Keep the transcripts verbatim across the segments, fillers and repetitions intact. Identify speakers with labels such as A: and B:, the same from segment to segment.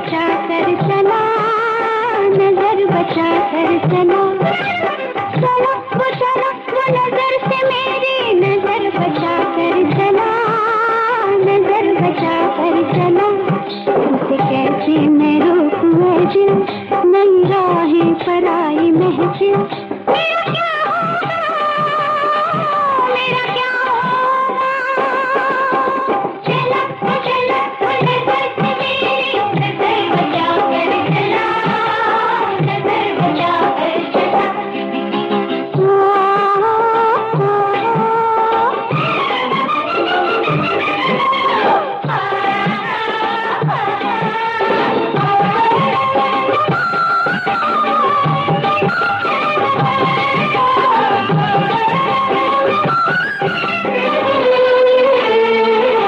A: बचा कर चला, नजर बचा कर चला, चला वो चला वो नजर से मेरी नजर बचा कर चला, नजर बचा कर चला। उसे कैसे मैं रोकूं दिल, नई राहें पर आई महफिल। मेरा क्या होगा, मेरा क्या होगा, चला वो चला वो नजर से मेरी नजर बचा कर चला, नजर बचा कर चला।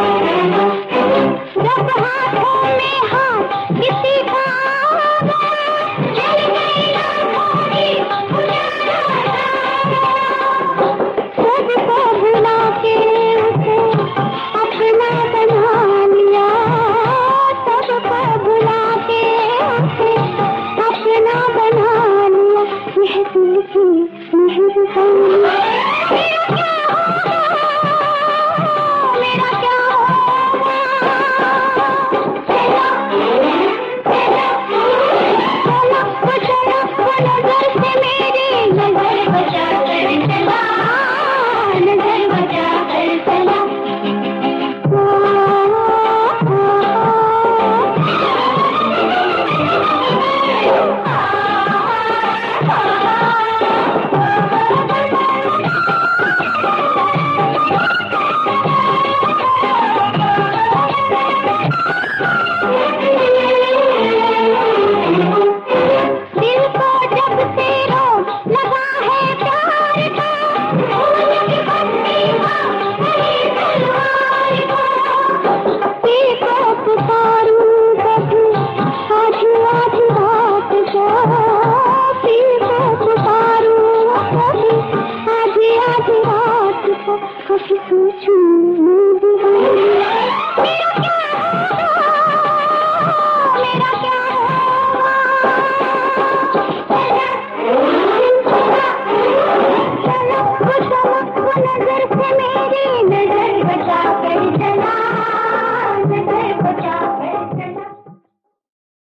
A: जब हाथों में हाथ किसी का